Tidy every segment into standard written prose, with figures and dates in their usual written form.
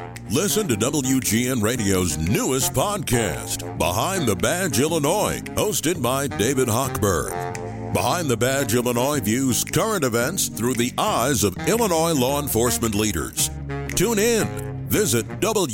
Listen to WGN Radio's newest podcast, Behind the Badge Illinois, hosted by David Hochberg. Behind the Badge Illinois views current events through the eyes of Illinois law enforcement leaders. Tune in. Visit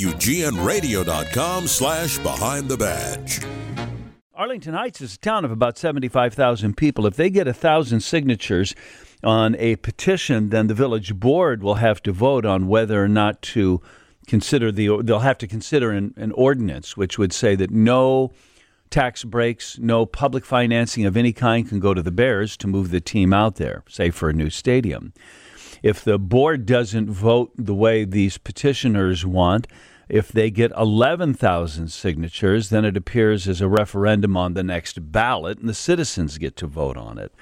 WGNRadio.com/Behind the Badge. Arlington Heights is a town of about 75,000 people. If they get 1,000 signatures on a petition, then the village board will have to vote on whether or not to consider they'll have to consider an ordinance which would say that no tax breaks, no public financing of any kind can go to the Bears to move the team out there, say for a new stadium. If the board doesn't vote the way these petitioners want, if they get 11,000 signatures, then it appears as a referendum on the next ballot, and the citizens get to vote on it.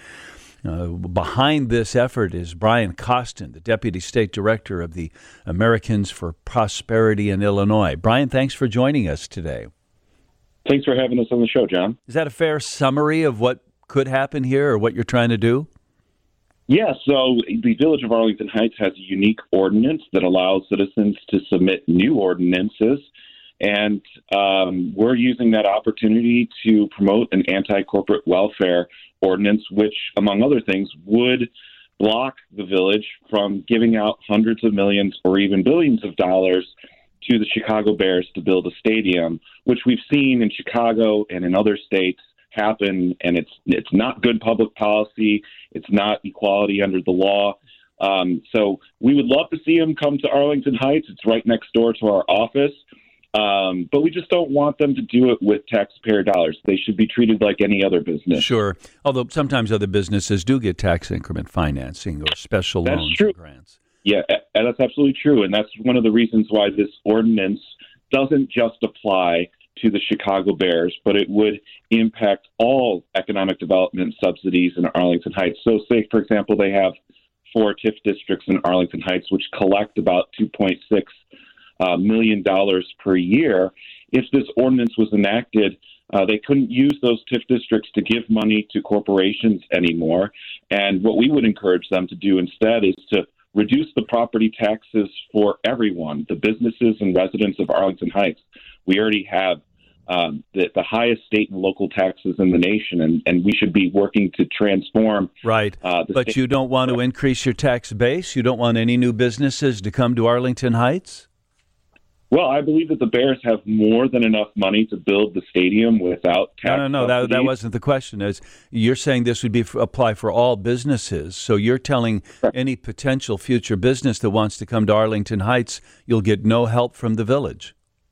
Behind this effort is Brian Costin, the Deputy State Director of the Americans for Prosperity in Illinois. Brian, thanks for joining us today. Thanks for having us on the show, John. Is that a fair summary of what could happen here or what you're trying to do? Yeah, so the Village of Arlington Heights has a unique ordinance that allows citizens to submit new ordinances, and we're using that opportunity to promote an anti-corporate welfare ordinance, which, among other things, would block the village from giving out hundreds of millions or even billions of dollars to the Chicago Bears to build a stadium, which we've seen in Chicago and in other states happen, and it's not good public policy. It's not equality under the law. So we would love to see them come to Arlington Heights. It's right next door to our office. But we just don't want them to do it with taxpayer dollars. They should be treated like any other business. Sure. Although sometimes other businesses do get tax increment financing or special loans or grants. Yeah, that's absolutely true. And that's one of the reasons why this ordinance doesn't just apply to the Chicago Bears, but it would impact all economic development subsidies in Arlington Heights. So say, for example, they have 4 TIF districts in Arlington Heights, which collect about $2.6 million per year. If this ordinance was enacted, they couldn't use those TIF districts to give money to corporations anymore. And what we would encourage them to do instead is to reduce the property taxes for everyone, the businesses and residents of Arlington Heights. We already have the highest state and local taxes in the nation, and we should be working to transform. Right, but you don't want to increase your tax base? You don't want any new businesses to come to Arlington Heights? Well, I believe that the Bears have more than enough money to build the stadium without tax No, that wasn't the question. You're saying this would apply for all businesses, so you're telling any potential future business that wants to come to Arlington Heights, you'll get no help from the village.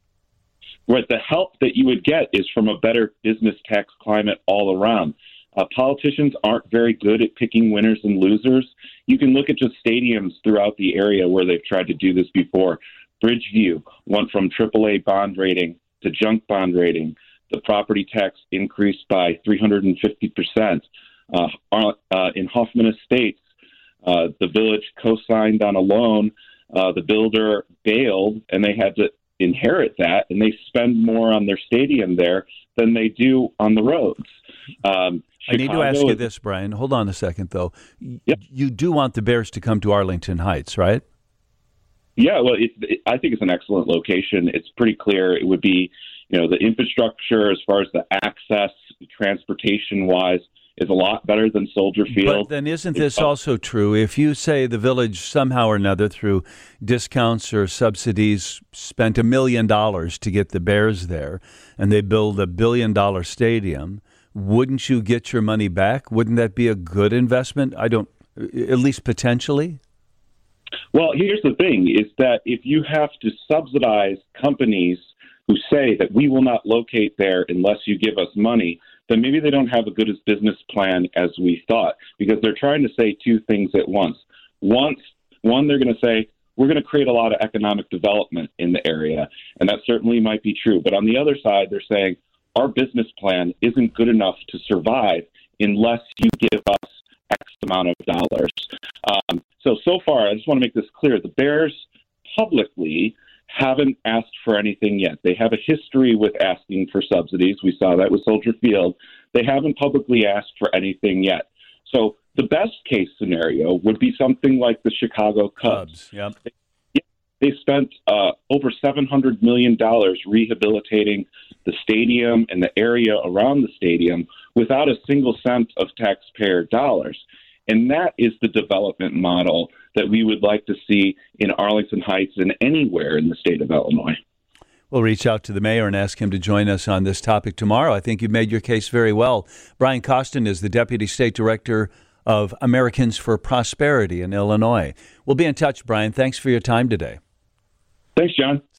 Right, the help that you would get is from a better business tax climate all around. Politicians aren't very good at picking winners and losers. You can look at just stadiums throughout the area where they've tried to do this before. Bridgeview went from AAA bond rating to junk bond rating. The property tax increased by 350%. In Hoffman Estates, the village co-signed on a loan. The builder bailed, and they had to inherit that, and they spend more on their stadium there than they do on the roads. I need to ask you this, Brian. Hold on a second, though. Yep. You do want the Bears to come to Arlington Heights, right? Yeah, well, I think it's an excellent location. It's pretty clear. It would be, the infrastructure as far as the access, transportation-wise, is a lot better than Soldier Field. But then isn't this also true? If you say the village somehow or another through discounts or subsidies spent $1 million to get the Bears there and they build $1 billion stadium, wouldn't you get your money back? Wouldn't that be a good investment? At least potentially? Well, here's the thing, is that if you have to subsidize companies who say that we will not locate there unless you give us money, then maybe they don't have a good business plan as we thought, because they're trying to say two things at once. One, they're going to say, we're going to create a lot of economic development in the area, and that certainly might be true. But on the other side, they're saying, our business plan isn't good enough to survive unless you give us X amount of dollars. So far, I just want to make this clear. The Bears publicly haven't asked for anything yet. They have a history with asking for subsidies. We saw that with Soldier Field. They haven't publicly asked for anything yet. So the best case scenario would be something like the Chicago Cubs. Yep. They spent over $700 million rehabilitating the stadium and the area around the stadium without a single cent of taxpayer dollars. And that is the development model that we would like to see in Arlington Heights and anywhere in the state of Illinois. We'll reach out to the mayor and ask him to join us on this topic tomorrow. I think you've made your case very well. Brian Costin is the Deputy State Director of Americans for Prosperity in Illinois. We'll be in touch, Brian. Thanks for your time today. Thanks, John.